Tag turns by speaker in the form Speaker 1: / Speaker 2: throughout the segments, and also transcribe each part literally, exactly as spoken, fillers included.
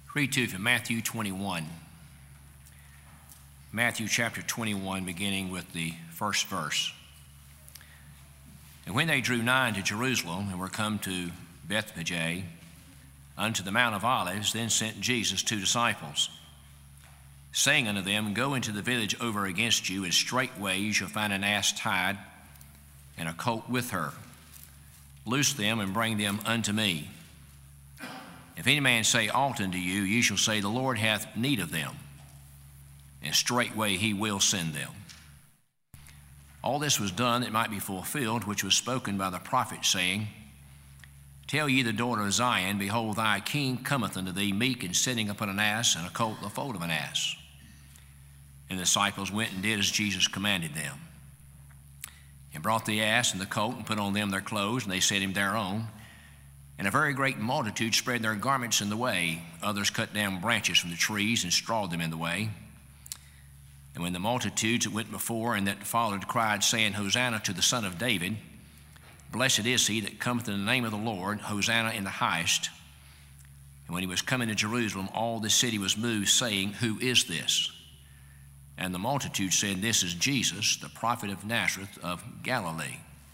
Speaker 1: Read to you from Matthew twenty-one. Matthew chapter twenty-one, beginning with the first verse. And when they drew nigh to Jerusalem and were come to Bethphage, unto the Mount of Olives, then sent Jesus two disciples, saying unto them, Go into the village over against you, and straightway you shall find an ass tied, and a colt with her. Loose them, and bring them unto me. If any man say aught unto you, ye shall say, The Lord hath need of them, and straightway he will send them. All this was done that it might be fulfilled, which was spoken by the prophet, saying, Tell ye the daughter of Zion, Behold, thy king cometh unto thee, meek and sitting upon an ass, and a colt the foal of an ass. And the disciples went and did as Jesus commanded them, and brought the ass and the colt, and put on them their clothes, and they set him thereon. And a very great multitude spread their garments in the way. Others cut down branches from the trees and strawed them in the way. And when the multitudes that went before and that followed cried, saying, Hosanna to the Son of David, Blessed is he that cometh in the name of the Lord, Hosanna in the highest. And when he was coming to Jerusalem, all the city was moved, saying, Who is this? And the multitude said, This is Jesus, the prophet of Nazareth of Galilee.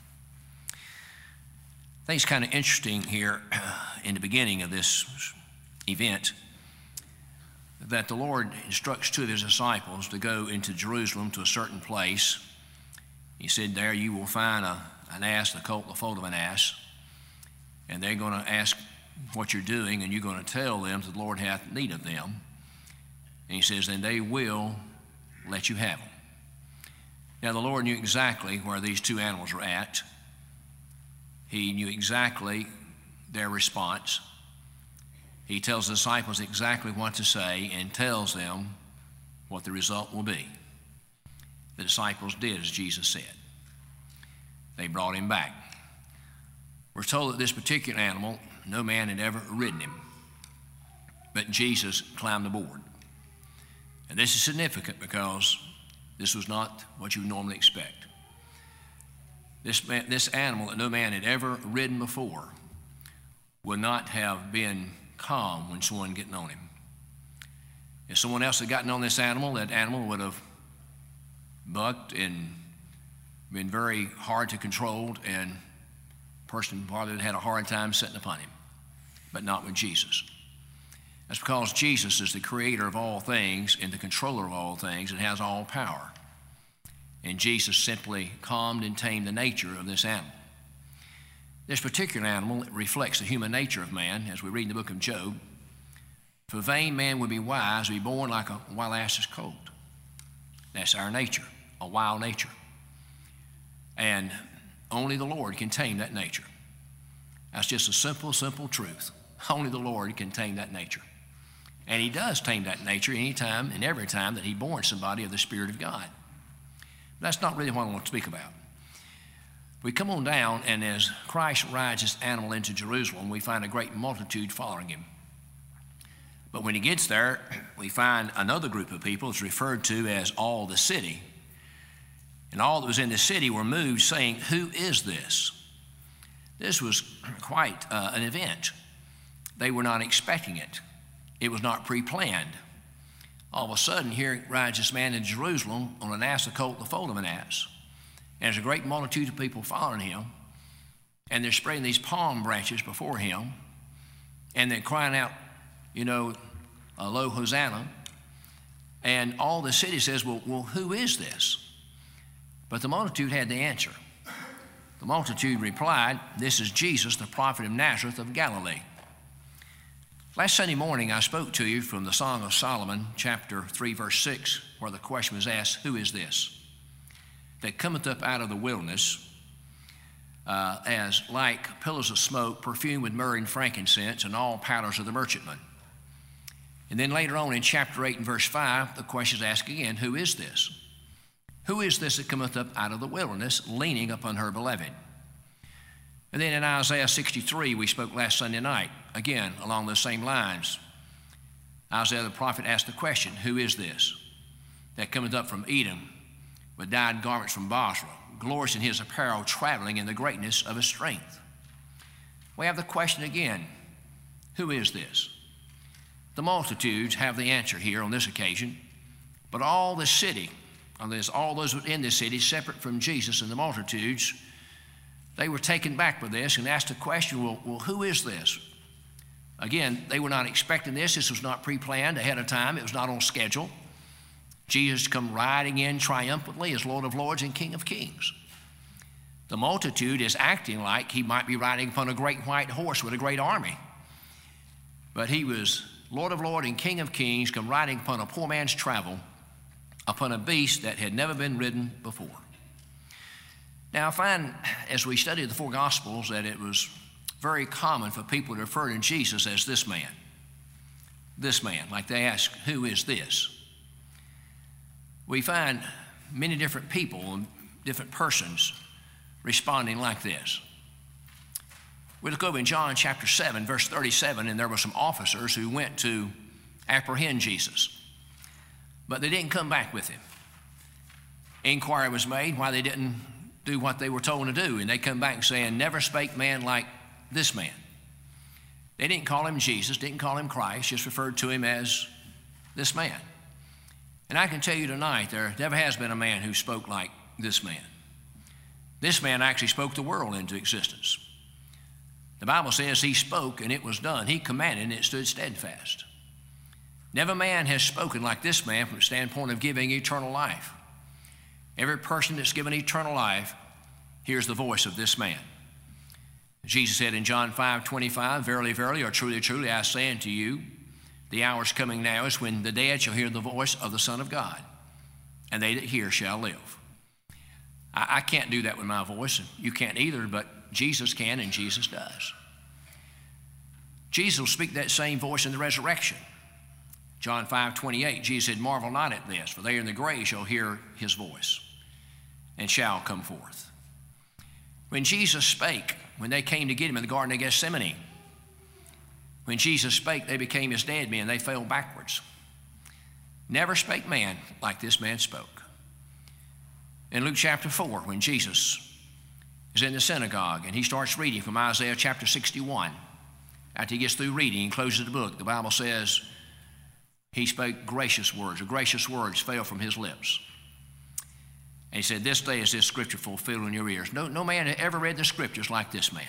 Speaker 1: I think it's kind of interesting here in the beginning of this event that the Lord instructs two of his disciples to go into Jerusalem to a certain place. He said, There you will find a, an ass, a colt, the foal of an ass, and they're going to ask what you're doing, and you're going to tell them that the Lord hath need of them. And he says, Then they will let you have them. Now the Lord knew exactly where these two animals were at. He knew exactly their response. He tells the disciples exactly what to say and tells them what the result will be. The disciples did as Jesus said. They brought him back. We're told that this particular animal, no man had ever ridden him, but Jesus climbed aboard. And this is significant because this was not what you would normally expect. This, man, this animal that no man had ever ridden before would not have been calm when someone getting on him. If someone else had gotten on this animal, that animal would have bucked and been very hard to control, and the person probably had a hard time sitting upon him, but not with Jesus. That's because Jesus is the creator of all things and the controller of all things and has all power. And Jesus simply calmed and tamed the nature of this animal. This particular animal reflects the human nature of man, as we read in the book of Job. If a vain man would be wise, be born like a wild ass's colt. That's our nature, a wild nature. And only the Lord can tame that nature. That's just a simple, simple truth. Only the Lord can tame that nature. And he does tame that nature anytime and every time that he born somebody of the Spirit of God. But that's not really what I want to speak about. We come on down, and as Christ rides this animal into Jerusalem, we find a great multitude following him. But when he gets there, we find another group of people. It's referred to as all the city. And all that was in the city were moved, saying, Who is this? This was quite uh, an event. They were not expecting it. It was not pre-planned. All of a sudden, here rides this man in Jerusalem on an ass, a colt, the foal of an ass. And there's a great multitude of people following him, and they're spreading these palm branches before him, and they're crying out, you know, lo, Hosanna. And all the city says, well, well, who is this? But the multitude had the answer. The multitude replied, This is Jesus, the prophet of Nazareth of Galilee. Last Sunday morning, I spoke to you from the Song of Solomon, chapter three, verse six, where the question was asked, Who is this that cometh up out of the wilderness uh, as like pillars of smoke, perfumed with myrrh and frankincense, and all powders of the merchantman? And then later on in chapter eight and verse five, the question is asked again, Who is this? Who is this that cometh up out of the wilderness, leaning upon her beloved? And then in Isaiah sixty-three, we spoke last Sunday night, again, along those same lines. Isaiah the prophet asked the question, Who is this that cometh up from Edom with dyed garments from Basra, glorious in his apparel, traveling in the greatness of his strength? We have the question again, Who is this? The multitudes have the answer here on this occasion, but all the city, all those in this city, separate from Jesus and the multitudes, they were taken back with this and asked the question, well, well, who is this? Again, they were not expecting this. This was not pre-planned ahead of time. It was not on schedule. Jesus come riding in triumphantly as Lord of Lords and King of Kings. The multitude is acting like he might be riding upon a great white horse with a great army. But he was Lord of Lords and King of Kings, come riding upon a poor man's travel, upon a beast that had never been ridden before. Now, I find, as we study the four Gospels, that it was very common for people to refer to Jesus as this man. This man, like they ask, who is this? We find many different people and different persons responding like this. We look over in John chapter seven, verse thirty-seven, and there were some officers who went to apprehend Jesus, but they didn't come back with him. Inquiry was made why they didn't do what they were told to do, and they come back saying, never spake man like this man. They didn't call him Jesus, didn't call him Christ, just referred to him as this man. And I can tell you tonight, there never has been a man who spoke like this man. This man actually spoke the world into existence. The Bible says he spoke and it was done. He commanded and it stood steadfast. Never man has spoken like this man from the standpoint of giving eternal life. Every person that's given eternal life hears the voice of this man. Jesus said in John five twenty-five, verily, verily, or truly, truly, I say unto you, the hour is coming now is when the dead shall hear the voice of the Son of God, and they that hear shall live. I, I can't do that with my voice, and you can't either, but Jesus can, and Jesus does. Jesus will speak that same voice in the resurrection. John five twenty-eight, Jesus said, marvel not at this, for they in the grave shall hear his voice, and shall come forth. When Jesus spake, when they came to get him in the Garden of Gethsemane, when Jesus spake, they became as dead men. They fell backwards. Never spake man like this man spoke. In Luke chapter four, when Jesus is in the synagogue and he starts reading from Isaiah chapter sixty-one, after he gets through reading and closes the book, the Bible says he spoke gracious words, or gracious words fell from his lips. And he said, this day is this scripture fulfilled in your ears. No, no man had ever read the scriptures like this man.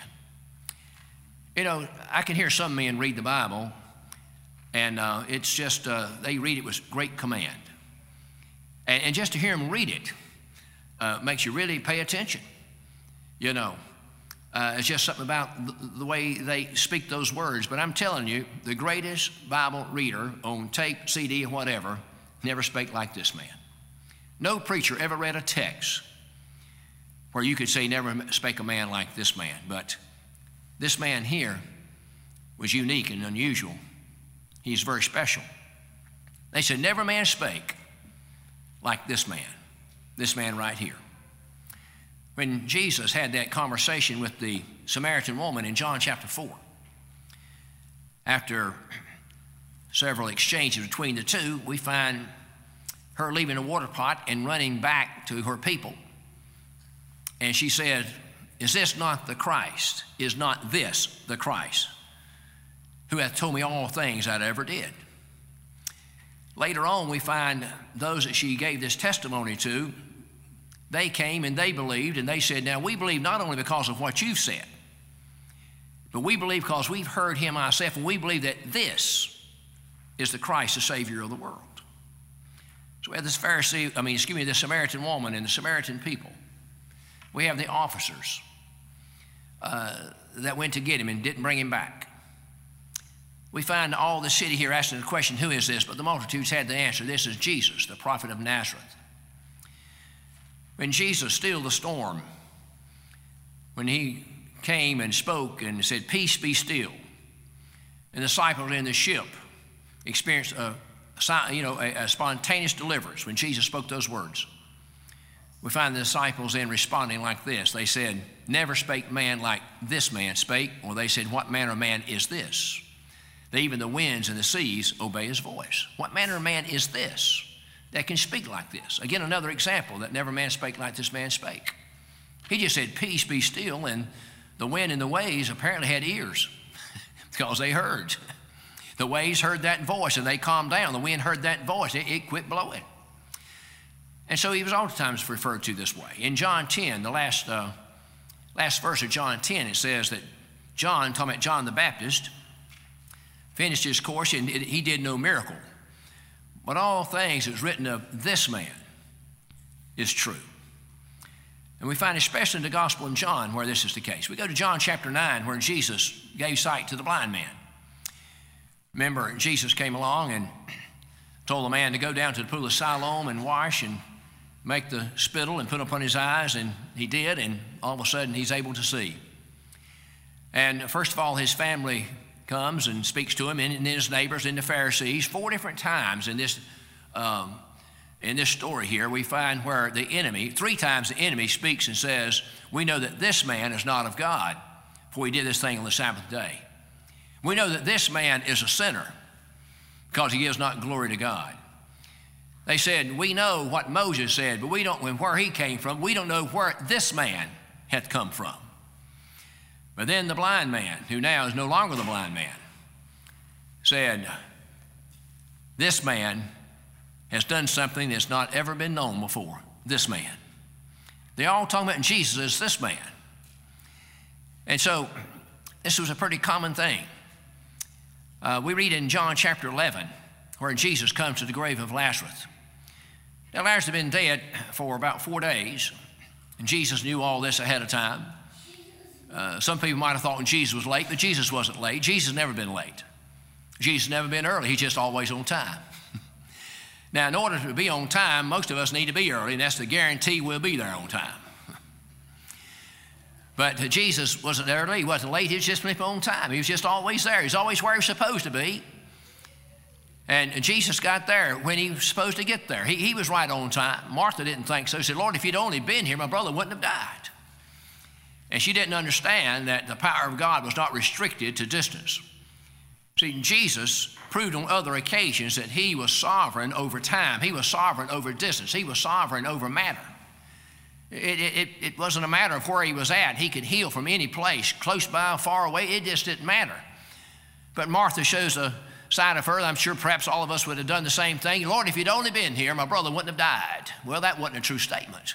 Speaker 1: You know, I can hear some men read the Bible, and uh, it's just, uh, they read it with great command. And, and just to hear them read it uh, makes you really pay attention. You know, uh, it's just something about the, the way they speak those words. But I'm telling you, the greatest Bible reader on tape, C D, or whatever, never spake like this man. No preacher ever read a text where you could say never spake a man like this man. But this man here was unique and unusual. He's very special. They said, never man spake like this man, this man right here. When Jesus had that conversation with the Samaritan woman in John chapter four, after several exchanges between the two, we find her leaving a water pot and running back to her people. And she said, is this not the Christ? Is not this the Christ, who hath told me all things that I ever did? Later on, we find those that she gave this testimony to, they came and they believed, and they said, now we believe not only because of what you've said, but we believe because we've heard him ourselves, and we believe that this is the Christ, the Savior of the world. So we have this Pharisee, I mean, excuse me, this Samaritan woman and the Samaritan people. We have the officers uh, that went to get him and didn't bring him back. We find all the city here asking the question, who is this? But the multitudes had the answer. This is Jesus, the prophet of Nazareth. When Jesus stilled the storm, when he came and spoke and said, peace be still, and the disciples in the ship experienced a, you know, a, a spontaneous deliverance when Jesus spoke those words. We find the disciples then responding like this. They said, never spake man like this man spake, or they said, what manner of man is this? That even the winds and the seas obey his voice. What manner of man is this that can speak like this? Again, another example that never man spake like this man spake. He just said, peace be still, and the wind and the waves apparently had ears because they heard. The waves heard that voice and they calmed down. The wind heard that voice. It, it quit blowing. And so he was oftentimes referred to this way. In John ten, the last, uh, last verse of John ten, it says that John, talking about John the Baptist, finished his course and it, he did no miracle. But all things that was written of this man is true. And we find especially in the Gospel of John where this is the case. We go to John chapter nine where Jesus gave sight to the blind man. Remember, Jesus came along and told the man to go down to the pool of Siloam and wash and make the spittle and put upon his eyes, and he did, and all of a sudden he's able to see. And first of all, his family comes and speaks to him, and his neighbors and the Pharisees. Four different times in this um, in this story here, we find where the enemy, three times the enemy speaks and says, we know that this man is not of God, for he did this thing on the Sabbath day. We know that this man is a sinner because he gives not glory to God. They said, we know what Moses said, but we don't know where he came from. We don't know where this man hath come from. But then the blind man, who now is no longer the blind man, said, this man has done something that's not ever been known before. This man. They all talking about Jesus as this man. And so this was a pretty common thing. Uh, we read in John chapter eleven where Jesus comes to the grave of Lazarus. Now, Lazarus had been dead for about four days, and Jesus knew all this ahead of time. Uh, some people might have thought when Jesus was late, but Jesus wasn't late. Jesus never been late. Jesus never been early. He's just always on time. Now, in order to be on time, most of us need to be early, and that's the guarantee we'll be there on time. But Jesus wasn't early. He wasn't late. He was just on time. He was just always there. He was always where he was supposed to be. And Jesus got there when he was supposed to get there. He, he was right on time. Martha didn't think so. She said, Lord, if you'd only been here, my brother wouldn't have died. And she didn't understand that the power of God was not restricted to distance. See, Jesus proved on other occasions that he was sovereign over time. He was sovereign over distance. He was sovereign over matter. It, it, it wasn't a matter of where he was at. He could heal from any place, close by, far away. It just didn't matter. But Martha shows a side of her. I'm sure perhaps all of us would have done the same thing. Lord, if you'd only been here, my brother wouldn't have died. Well, that wasn't a true statement.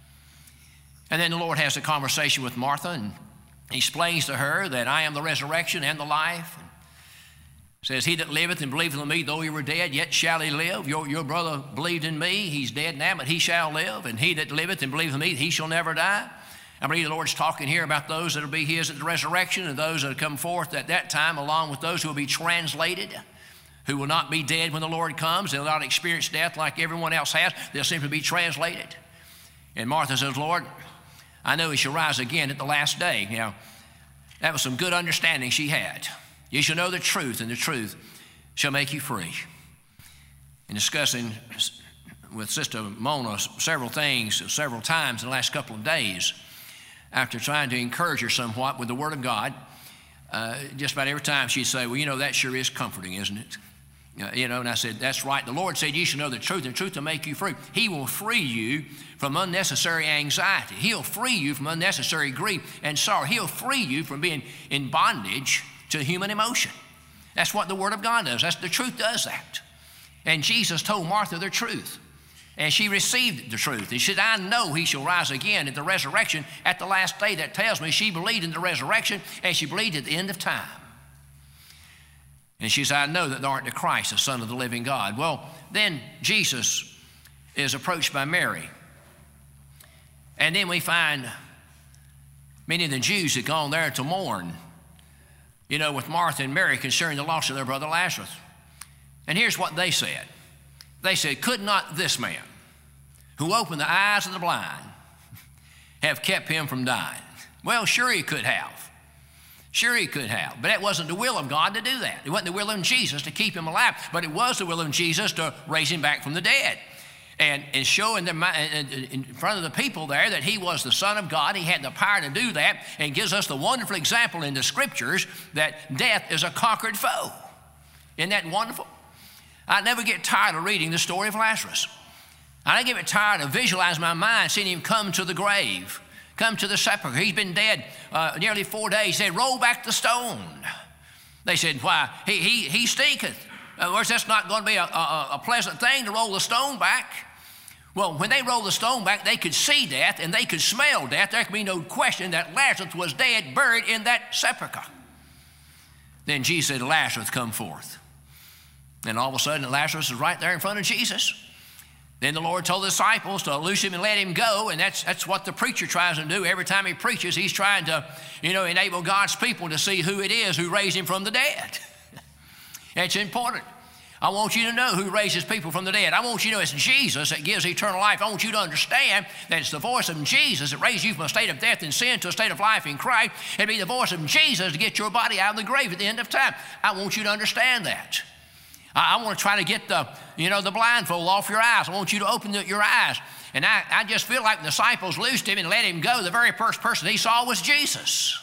Speaker 1: And then the Lord has a conversation with Martha, and he explains to her that I am the resurrection and the life. Says, he that liveth and believeth in me, though he were dead, yet shall he live. Your, your brother believed in me. He's dead now, but he shall live. And he that liveth and believeth in me, he shall never die. I believe the Lord's talking here about those that will be his at the resurrection and those that will come forth at that time, along with those who will be translated, who will not be dead when the Lord comes. They'll not experience death like everyone else has. They'll simply be translated. And Martha says, Lord, I know he shall rise again at the last day. Now, that was some good understanding she had. You shall know the truth, and the truth shall make you free. In discussing with Sister Mona several things, several times in the last couple of days, after trying to encourage her somewhat with the Word of God, uh, just about every time she'd say, well, you know, that sure is comforting, isn't it? Uh, you know, and I said, that's right. The Lord said, you shall know the truth, and the truth will make you free. He will free you from unnecessary anxiety. He'll free you from unnecessary grief and sorrow. He'll free you from being in bondage to human emotion. That's what the Word of God does. That's, the truth does that. And Jesus told Martha the truth. And she received the truth. He said, I know he shall rise again at the resurrection at the last day. That tells me she believed in the resurrection, and she believed at the end of time. And she said, I know that thou art the Christ, the Son of the living God. Well, then Jesus is approached by Mary. And then we find many of the Jews had gone there to mourn, you know, with Martha and Mary concerning the loss of their brother Lazarus. And here's what they said. They said, could not this man, who opened the eyes of the blind, have kept him from dying? Well, sure he could have. Sure he could have. But it wasn't the will of God to do that. It wasn't the will of Jesus to keep him alive, but it was the will of Jesus to raise him back from the dead. And, and showing them in front of the people there that he was the Son of God. He had the power to do that, and gives us the wonderful example in the Scriptures that death is a conquered foe. Isn't that wonderful? I never get tired of reading the story of Lazarus. I don't get tired of visualizing my mind, seeing him come to the grave, come to the sepulchre. He's been dead uh, nearly four days. They roll back the stone. They said, why, he, he, he stinketh. In other words, that's not going to be a, a, a pleasant thing to roll the stone back. Well, when they rolled the stone back, they could see death and they could smell death. There could be no question that Lazarus was dead, buried in that sepulcher. Then Jesus said, Lazarus, come forth. And all of a sudden, Lazarus is right there in front of Jesus. Then the Lord told the disciples to loose him and let him go, and that's, that's what the preacher tries to do. Every time he preaches, he's trying to, you know, enable God's people to see who it is who raised him from the dead. It's important. I want you to know who raises people from the dead. I want you to know it's Jesus that gives eternal life. I want you to understand that it's the voice of Jesus that raised you from a state of death and sin to a state of life in Christ. It'd be the voice of Jesus to get your body out of the grave at the end of time. I want you to understand that. I, I want to try to get the, you know, the blindfold off your eyes. I want you to open the, your eyes. And I, I just feel like the disciples loosed him and let him go. The very first person he saw was Jesus.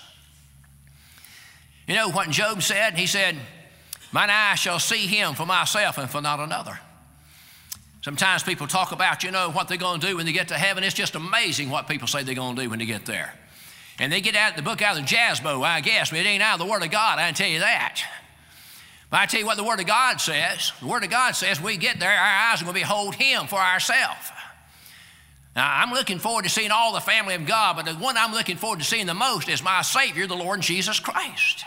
Speaker 1: You know what Job said? He said, mine eyes shall see him for myself and for not another. Sometimes people talk about, you know, what they're going to do when they get to heaven. It's just amazing what people say they're going to do when they get there. And they get out the book out of the Jasbo, I guess, but it ain't out of the Word of God, I can tell you that. But I tell you what the Word of God says. The Word of God says we get there, our eyes are going to behold him for ourselves. Now, I'm looking forward to seeing all the family of God, but the one I'm looking forward to seeing the most is my Savior, the Lord Jesus Christ.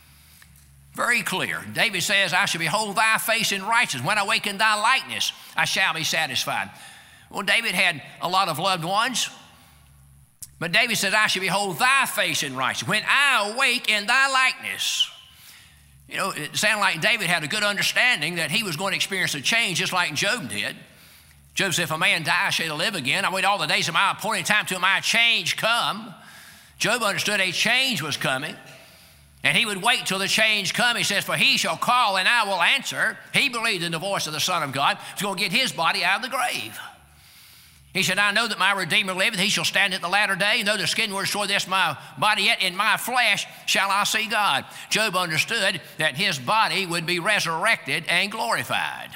Speaker 1: Very clear. David says, I shall behold thy face in righteousness. When I wake in thy likeness, I shall be satisfied. Well, David had a lot of loved ones, but David said, I shall behold thy face in righteousness. When I awake in thy likeness. You know, it sounded like David had a good understanding that he was going to experience a change just like Job did. Job said, if a man dies, shall he live again? I wait all the days of my appointed time till my change come. Job understood a change was coming. And he would wait till the change come. He says, for he shall call and I will answer. He believed in the voice of the Son of God. He's going to get his body out of the grave. He said, I know that my Redeemer liveth. He shall stand at the latter day. Though the skin were destroyed, this my body, yet in my flesh shall I see God. Job understood that his body would be resurrected and glorified.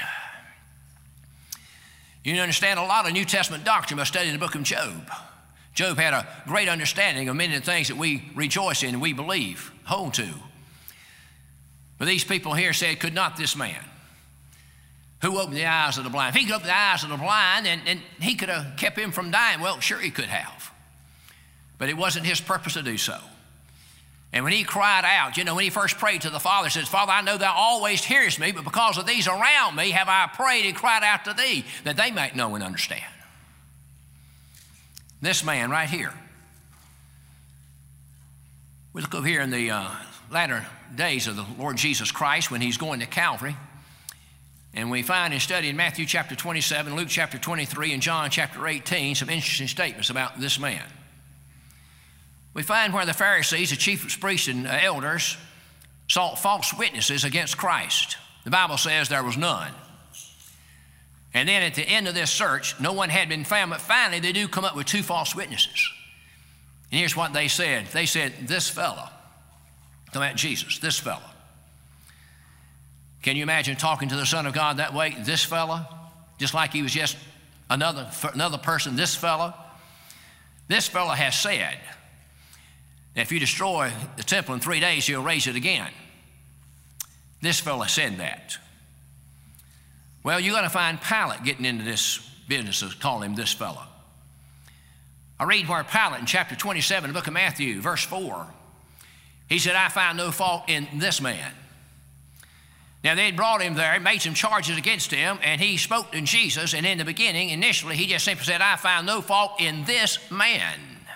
Speaker 1: You understand a lot of New Testament doctrine by studying the book of Job. Job had a great understanding of many of the things that we rejoice in and we believe, hold to. But these people here said, could not this man, who opened the eyes of the blind, if he could open the eyes of the blind, and, and he could have kept him from dying, well, sure he could have. But it wasn't his purpose to do so. And when he cried out, you know, when he first prayed to the Father, he says, Father, I know thou always hearest me, but because of these around me have I prayed and cried out to thee, that they might know and understand. This man right here. We look over here in the uh, latter days of the Lord Jesus Christ when he's going to Calvary. And we find in studying Matthew chapter twenty-seven, Luke chapter twenty-three, and John chapter eighteen, some interesting statements about this man. We find where the Pharisees, the chief priests and elders, sought false witnesses against Christ. The Bible says there was none. And then at the end of this search, no one had been found, but finally they do come up with two false witnesses. And here's what they said. They said, this fellow, talking about Jesus, this fellow. Can you imagine talking to the Son of God that way, this fellow? Just like he was just another, another person, this fellow. This fellow has said that if you destroy the temple in three days, he'll raise it again. This fellow said that. Well, you're going to find Pilate getting into this business of calling him this fellow. I read where Pilate in chapter twenty-seven, the book of Matthew, verse four, he said, I find no fault in this man. Now, they had brought him there, made some charges against him, and he spoke to Jesus, and in the beginning, initially, he just simply said, I find no fault in this man.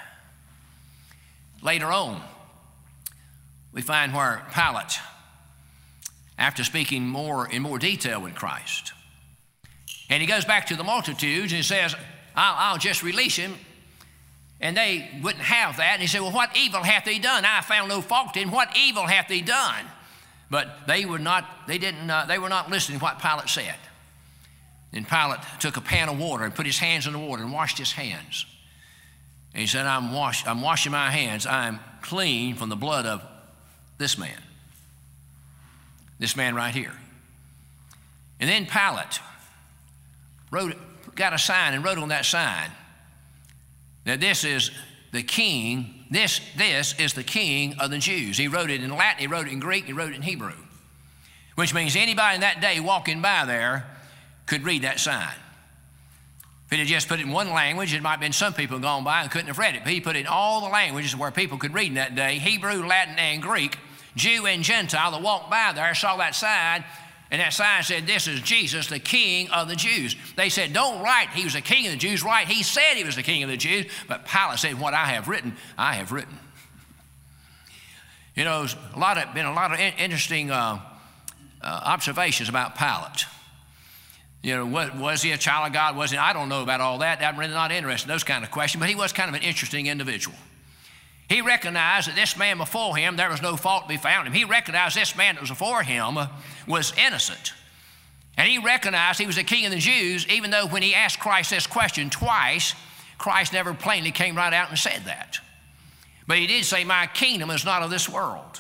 Speaker 1: Later on, we find where Pilate, after speaking more in more detail with Christ, and he goes back to the multitudes and says, I'll, I'll just release him. And they wouldn't have that. And he said, well, what evil hath he done? I found no fault in what evil hath he done? But they were not, they didn't, uh, they were not listening to what Pilate said. Then Pilate took a pan of water and put his hands in the water and washed his hands. And he said, I'm, wash, I'm washing my hands. I'm clean from the blood of this man. This man right here. And then Pilate wrote, got a sign and wrote on that sign that this is the king this, this is the King of the Jews. He wrote it in Latin, he wrote it in Greek, he wrote it in Hebrew, which means anybody in that day walking by there could read that sign. If he had just put it in one language, it might have been some people gone by and couldn't have read it, but he put it in all the languages where people could read in that day, Hebrew, Latin, and Greek. Jew and Gentile that walked by there saw that sign, and that sign said, this is Jesus, the King of the Jews. They said, don't write he was the King of the Jews. Right, he said he was the King of the Jews, but Pilate said, what I have written, I have written. You know, a lot of, been a lot of interesting uh, uh, observations about Pilate. You know, what, was he a child of God? Was he? I don't know about all that. I'm really not interested in those kind of questions, but he was kind of an interesting individual. He recognized that this man before him, there was no fault to be found in him. He recognized this man that was before him was innocent. And he recognized he was the King of the Jews, even though when he asked Christ this question twice, Christ never plainly came right out and said that. But he did say, my kingdom is not of this world.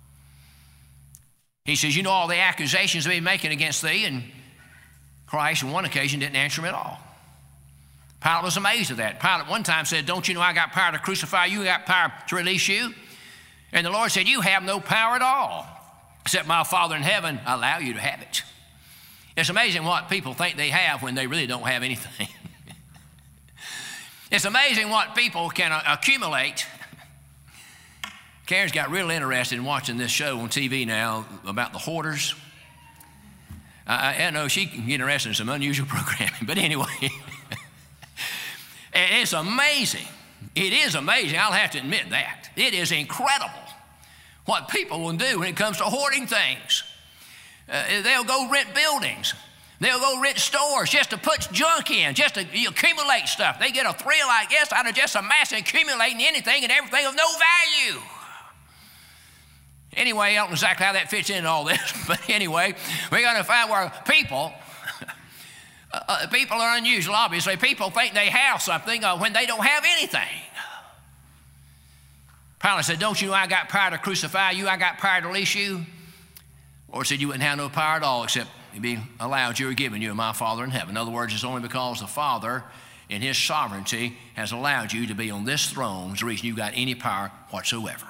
Speaker 1: He says, you know all the accusations they've been making against thee, and Christ on one occasion didn't answer him at all. Pilate was amazed at that. Pilate one time said, don't you know I got power to crucify you, I got power to release you? And the Lord said, you have no power at all, except my Father in heaven allow you to have it. It's amazing what people think they have when they really don't have anything. It's amazing what people can uh, accumulate. Karen's got real interested in watching this show on T V now about the hoarders. I, I know she can get interested in some unusual programming, but anyway. It's amazing. It is amazing. I'll have to admit that. It is incredible what people will do when it comes to hoarding things. Uh, they'll go rent buildings. They'll go rent stores just to put junk in, just to accumulate stuff. They get a thrill, I guess, out of just amassing, accumulating anything and everything of no value. Anyway, I don't know exactly how that fits into all this, but anyway, we're going to find where people... Uh, people are unusual, obviously. People think they have something uh, when they don't have anything. Pilate said, don't you know I got power to crucify you, I got power to release you? Lord said you wouldn't have no power at all except to be allowed you or given you of my Father in heaven. In other words, it's only because the Father in his sovereignty has allowed you to be on this throne is the reason you got any power whatsoever.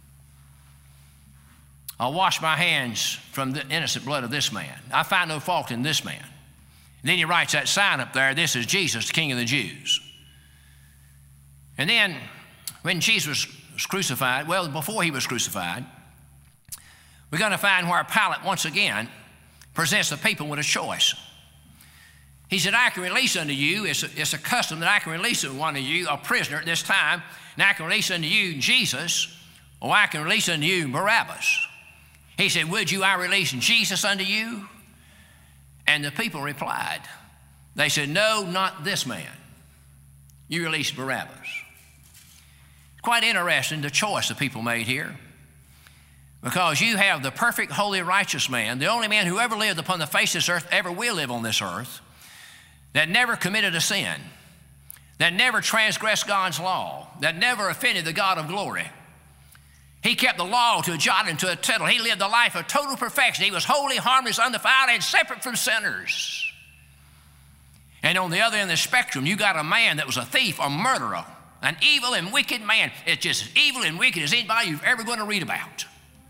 Speaker 1: I'll wash my hands from the innocent blood of this man. I find no fault in this man. And then he writes that sign up there, this is Jesus, the King of the Jews. And then when Jesus was crucified, well, before he was crucified, we're going to find where Pilate once again presents the people with a choice. He said, I can release unto you, it's a, it's a custom that I can release unto one of you, a prisoner at this time, and I can release unto you Jesus, or I can release unto you Barabbas. He said, would you I release Jesus unto you? And the people replied. They said, no, not this man. You release Barabbas. It's quite interesting the choice the people made here. Because you have the perfect, holy, righteous man, the only man who ever lived upon the face of this earth, ever will live on this earth, that never committed a sin, that never transgressed God's law, that never offended the God of glory. He kept the law to a jot and to a tittle. He lived a life of total perfection. He was holy, harmless, undefiled, and separate from sinners. And on the other end of the spectrum, you got a man that was a thief, a murderer, an evil and wicked man. It's just as evil and wicked as anybody you've ever going to read about.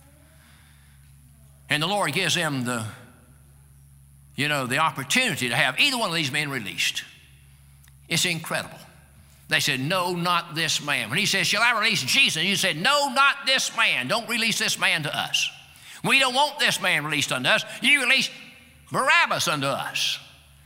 Speaker 1: And the Lord gives them the, you know, the opportunity to have either one of these men released. It's incredible. They said, no, not this man. When he says, shall I release Jesus? And you said, no, not this man. Don't release this man to us. We don't want this man released unto us. You release Barabbas unto us.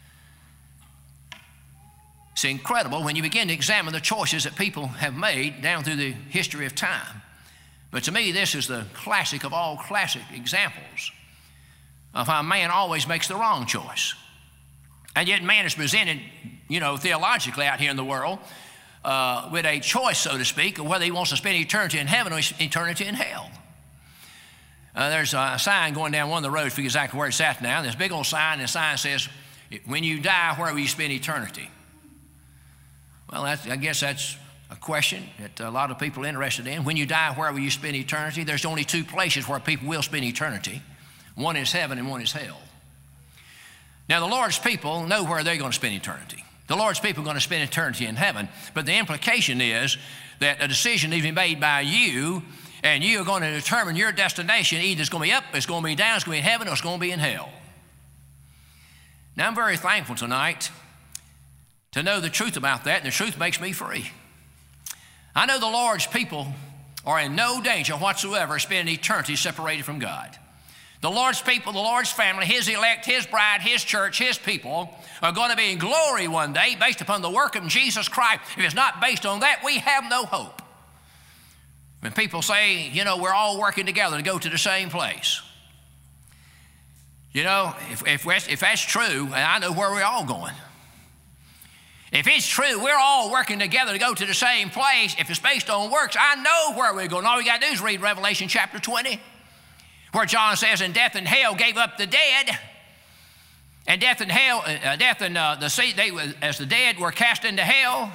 Speaker 1: It's incredible when you begin to examine the choices that people have made down through the history of time. But to me, this is the classic of all classic examples of how man always makes the wrong choice. And yet man is presented, you know, theologically out here in the world uh, with a choice, so to speak, of whether he wants to spend eternity in heaven or eternity in hell. Uh, there's a sign going down one of the roads, for exactly where it's at now. This big old sign, and the sign says, when you die, where will you spend eternity? Well, that's, I guess that's a question that a lot of people are interested in. When you die, where will you spend eternity? There's only two places where people will spend eternity. One is heaven and one is hell. Now, the Lord's people know where they're going to spend eternity. The Lord's people are going to spend eternity in heaven. But the implication is that a decision needs to be made by you, and you are going to determine your destination. Either it's going to be up, it's going to be down, it's going to be in heaven, or it's going to be in hell. Now, I'm very thankful tonight to know the truth about that, and the truth makes me free. I know the Lord's people are in no danger whatsoever of spending eternity separated from God. The Lord's people, the Lord's family, His elect, His bride, His church, His people are going to be in glory one day based upon the work of Jesus Christ. If it's not based on that, we have no hope. When people say, you know, we're all working together to go to the same place. You know, if, if, if that's true, and I know where we're all going. If it's true, we're all working together to go to the same place. If it's based on works, I know where we're going. All we got to do is read Revelation chapter twenty, where John says, and death and hell gave up the dead. And death and hell, uh, death and uh, the sea, they, as the dead were cast into hell.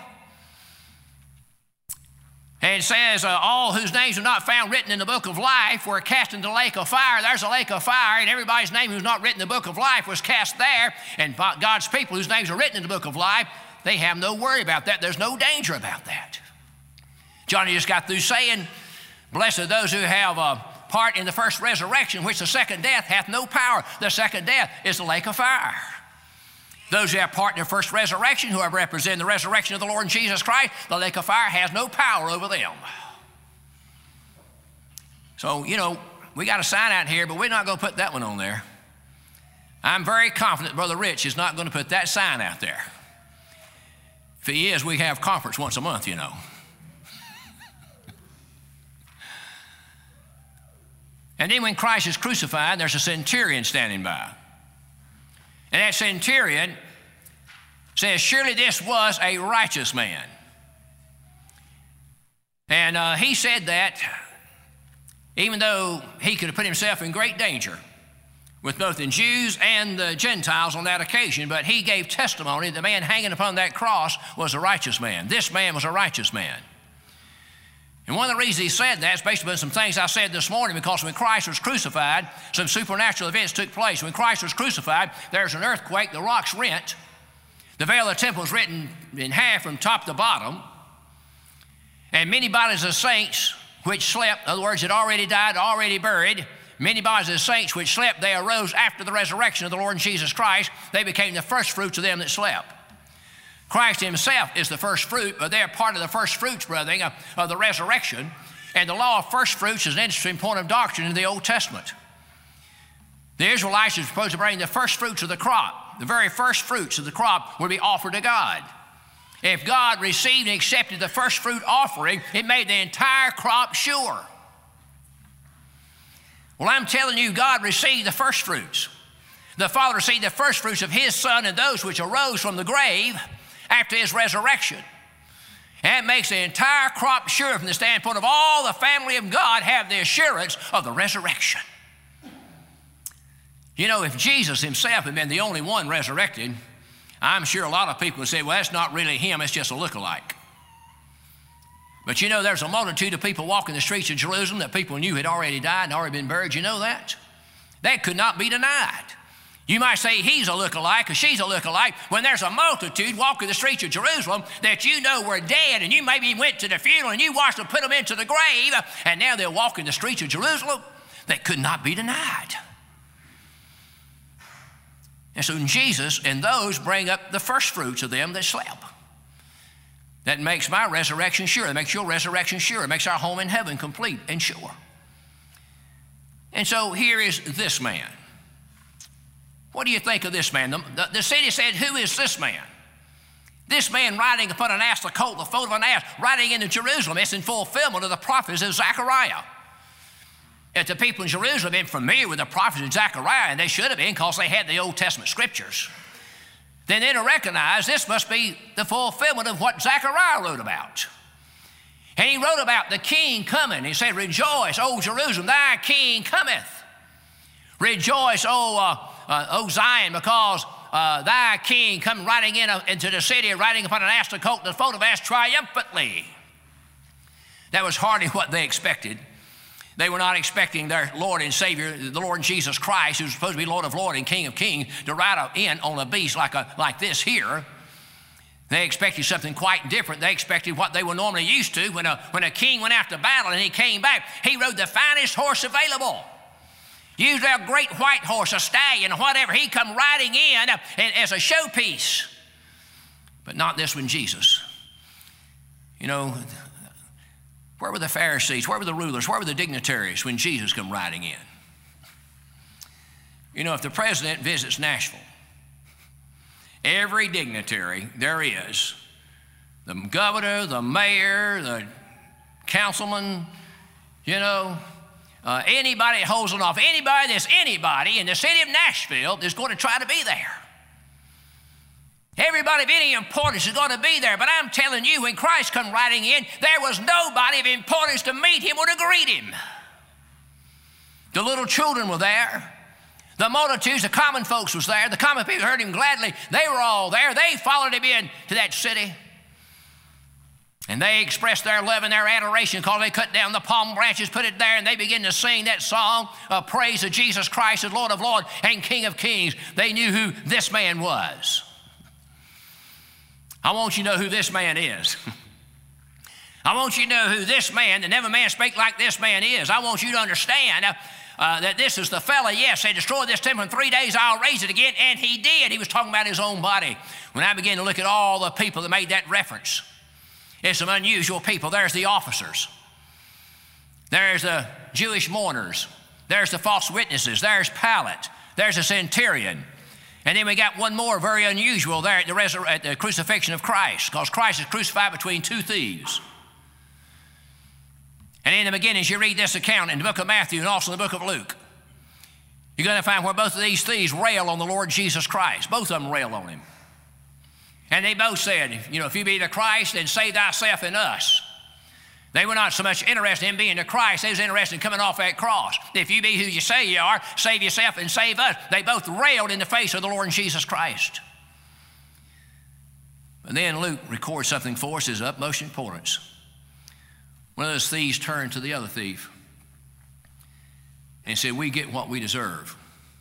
Speaker 1: And it says, uh, all whose names are not found written in the book of life were cast into the lake of fire. There's a lake of fire, and everybody's name who's not written in the book of life was cast there. And God's people whose names are written in the book of life, they have no worry about that. There's no danger about that. Johnny just got through saying, blessed are those who have a part in the first resurrection, which the second death hath no power. The second death is the lake of fire. Those who have part in the first resurrection, who have represented the resurrection of the Lord Jesus Christ, the lake of fire has no power over them. So, you know, we got a sign out here, but we're not going to put that one on there. I'm very confident Brother Rich is not going to put that sign out there. If he is, we have conference once a month, you know. And then when Christ is crucified, there's a centurion standing by. And that centurion says, surely this was a righteous man. And uh, he said that even though he could have put himself in great danger with both the Jews and the Gentiles on that occasion, but he gave testimony the man hanging upon that cross was a righteous man. This man was a righteous man. And one of the reasons he said that is based upon some things I said this morning, because when Christ was crucified, some supernatural events took place. When Christ was crucified, there's an earthquake, the rocks rent, the veil of the temple was rent in half from top to bottom, and many bodies of saints which slept, in other words, had already died, already buried, many bodies of saints which slept, they arose after the resurrection of the Lord Jesus Christ. They became the first fruits of them that slept. Christ himself is the first fruit, but they're part of the first fruits, brethren, of, of the resurrection. And the law of first fruits is an interesting point of doctrine in the Old Testament. The Israelites are supposed to bring the first fruits of the crop. The very first fruits of the crop would be offered to God. If God received and accepted the first fruit offering, it made the entire crop sure. Well, I'm telling you, God received the first fruits. The Father received the first fruits of His Son and those which arose from the grave after His resurrection. And it makes the entire crop sure from the standpoint of all the family of God have the assurance of the resurrection. You know, if Jesus himself had been the only one resurrected, I'm sure a lot of people would say, well, that's not really him, it's just a look-alike. But you know, there's a multitude of people walking the streets of Jerusalem that people knew had already died and already been buried. You know that? That could not be denied. You might say he's a look-alike or she's a look-alike when there's a multitude walking the streets of Jerusalem that you know were dead, and you maybe went to the funeral and you watched them put them into the grave, and now they're walking the streets of Jerusalem. That could not be denied. And so Jesus and those bring up the first fruits of them that slept. That makes my resurrection sure. It makes your resurrection sure. It makes our home in heaven complete and sure. And so here is this man. What do you think of this man? The, the, the city said, who is this man? This man riding upon an ass, the colt, the foal of an ass, riding into Jerusalem. It's in fulfillment of the prophets of Zechariah. If the people in Jerusalem had been familiar with the prophets of Zechariah, and they should have been because they had the Old Testament scriptures, then they'd have recognized this must be the fulfillment of what Zechariah wrote about. And he wrote about the king coming. He said, rejoice, O Jerusalem, thy king cometh. Rejoice, O, uh, uh, o Zion, because uh, thy king coming riding in, uh, into the city, riding upon an ass, the colt, the foal of ass, triumphantly. That was hardly what they expected. They were not expecting their Lord and Savior, the Lord Jesus Christ, who's supposed to be Lord of Lords and King of Kings, to ride in on a beast like, a, like this here. They expected something quite different. They expected what they were normally used to. When a, when a king went out to battle and he came back, he rode the finest horse available. Usually a great white horse, a stallion, or whatever. He'd come riding in as a showpiece. But not this one, Jesus. You know, where were the Pharisees? Where were the rulers? Where were the dignitaries when Jesus come riding in? You know, if the president visits Nashville, every dignitary there is, the governor, the mayor, the councilman, you know, uh, anybody that holds an office, anybody that's anybody in the city of Nashville is going to try to be there. Everybody of any importance is going to be there. But I'm telling you, when Christ come riding in, there was nobody of importance to meet him or to greet him. The little children were there. The multitudes, the common folks was there. The common people heard him gladly. They were all there. They followed him in to that city. And they expressed their love and their adoration because they cut down the palm branches, put it there, and they began to sing that song of praise to Jesus Christ as Lord of Lords and King of Kings. They knew who this man was. I want you to know who this man is. I want you to know who this man, that never man spake like this man is. I want you to understand uh, uh, that this is the fella, yes, they destroyed this temple in three days, I'll raise it again, and he did. He was talking about his own body. When I began to look at all the people that made that reference, it's some unusual people. There's the officers. There's the Jewish mourners. There's the false witnesses. There's Pilate. There's a centurion. And then we got one more very unusual there at the, resur- at the crucifixion of Christ, because Christ is crucified between two thieves. And in the beginning, you read this account in the book of Matthew and also in the book of Luke. You're going to find where both of these thieves rail on the Lord Jesus Christ. Both of them rail on him. And they both said, you know, if you be the Christ, then save thyself and us. They were not so much interested in being the Christ. They was interested in coming off that cross. If you be who you say you are, save yourself and save us. They both railed in the face of the Lord Jesus Christ. But then Luke records something for us is of utmost importance. One of those thieves turned to the other thief and said, we get what we deserve.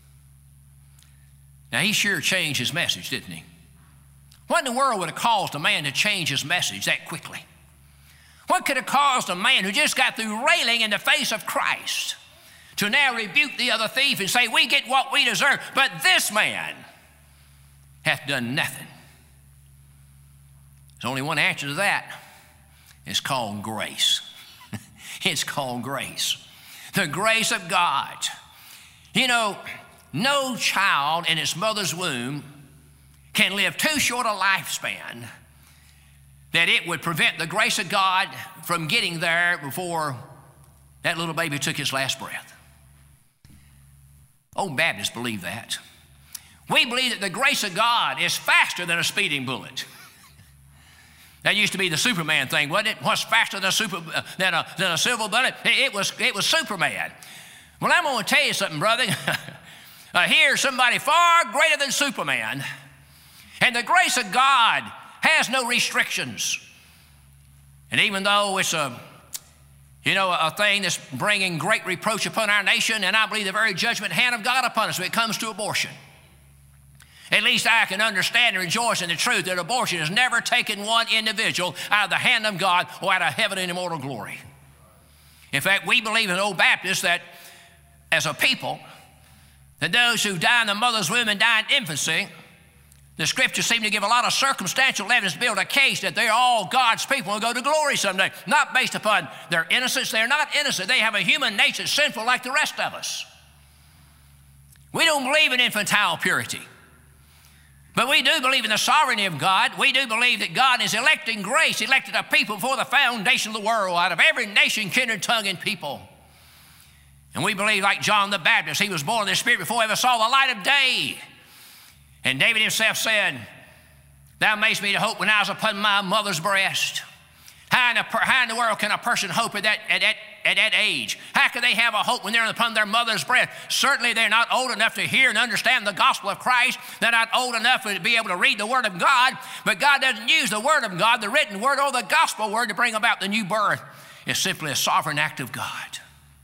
Speaker 1: Now, he sure changed his message, didn't he? What in the world would have caused a man to change his message that quickly? What could have caused a man who just got through railing in the face of Christ to now rebuke the other thief and say, we get what we deserve, but this man hath done nothing? There's only one answer to that. It's called grace. It's called grace. The grace of God. You know, no child in its mother's womb can live too short a lifespan that it would prevent the grace of God from getting there before that little baby took his last breath. Old Baptists believe that. We believe that the grace of God is faster than a speeding bullet. That used to be the Superman thing, wasn't it? What's faster than a, super, uh, than a, than a silver bullet? It, it, was, it was Superman. Well, I'm going to tell you something, brother. uh, here's somebody far greater than Superman. And the grace of God has no restrictions. And even though it's a, you know, a thing that's bringing great reproach upon our nation, and I believe the very judgment hand of God upon us when it comes to abortion, at least I can understand and rejoice in the truth that abortion has never taken one individual out of the hand of God or out of heaven and immortal glory. In fact, we believe in Old Baptists that as a people, that those who die in the mother's womb and die in infancy, the scriptures seem to give a lot of circumstantial evidence to build a case that they're all God's people and will go to glory someday. Not based upon their innocence. They're not innocent. They have a human nature that's sinful like the rest of us. We don't believe in infantile purity. But we do believe in the sovereignty of God. We do believe that God is electing grace, elected a people before the foundation of the world out of every nation, kindred, tongue, and people. And we believe like John the Baptist, he was born of the Spirit before he ever saw the light of day. And David himself said, thou madest me to hope when I was upon my mother's breast. How in the, how in the world can a person hope at that, at, that, at that age? How can they have a hope when they're upon their mother's breast? Certainly they're not old enough to hear and understand the gospel of Christ. They're not old enough to be able to read the word of God. But God doesn't use the word of God, the written word or the gospel word to bring about the new birth. It's simply a sovereign act of God.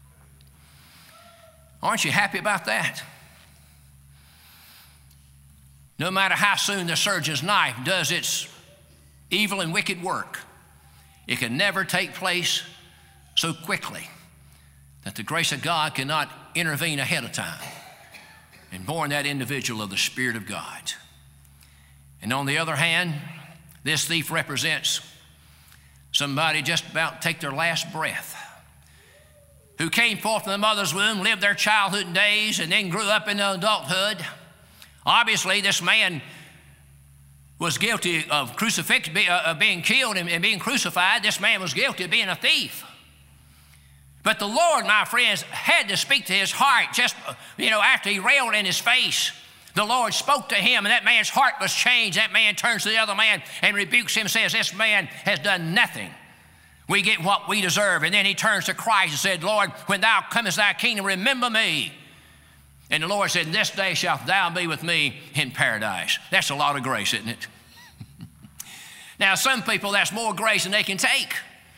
Speaker 1: Aren't you happy about that? No matter how soon the surgeon's knife does its evil and wicked work, it can never take place so quickly that the grace of God cannot intervene ahead of time and born that individual of the Spirit of God. And on the other hand, this thief represents somebody just about to take their last breath, who came forth from the mother's womb, lived their childhood days, and then grew up into adulthood. Obviously, this man was guilty of crucifixion, of being killed and being crucified. This man was guilty of being a thief. But the Lord, my friends, had to speak to his heart just, you know, after he railed in his face. The Lord spoke to him, and that man's heart was changed. That man turns to the other man and rebukes him, says, this man has done nothing. We get what we deserve. And then he turns to Christ and said, Lord, when thou comest thy kingdom, remember me. And the Lord said, this day shalt thou be with me in paradise. That's a lot of grace, isn't it? Now, some people, that's more grace than they can take.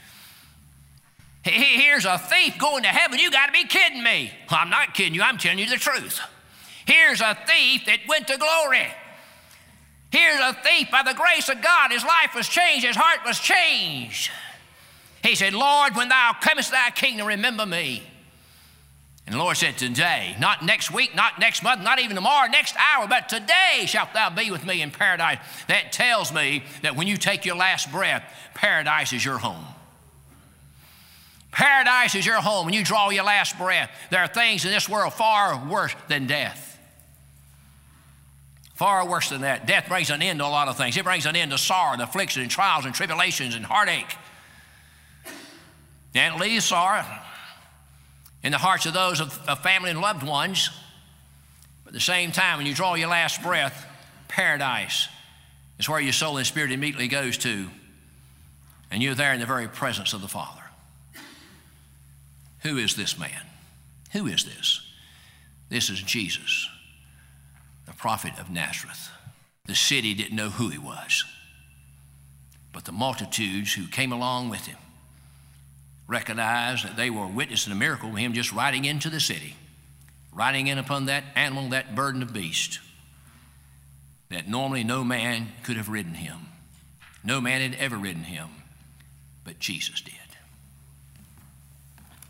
Speaker 1: Here's a thief going to heaven. You got to be kidding me. Well, I'm not kidding you. I'm telling you the truth. Here's a thief that went to glory. Here's a thief by the grace of God. His life was changed. His heart was changed. He said, Lord, when thou comest to thy kingdom, remember me. And the Lord said, today, not next week, not next month, not even tomorrow, next hour, but today shalt thou be with me in paradise. That tells me that when you take your last breath, paradise is your home. Paradise is your home. When you draw your last breath, there are things in this world far worse than death. Far worse than that. Death brings an end to a lot of things. It brings an end to sorrow and affliction and trials and tribulations and heartache. And it leaves sorrow in the hearts of those of, of family and loved ones. But at the same time, when you draw your last breath, paradise is where your soul and spirit immediately goes to. And you're there in the very presence of the Father. Who is this man? Who is this? This is Jesus, the prophet of Nazareth. The city didn't know who he was, but the multitudes who came along with him recognized that they were witnessing a miracle of him just riding into the city, riding in upon that animal, that burden of beast, that normally no man could have ridden him. No man had ever ridden him, but Jesus did.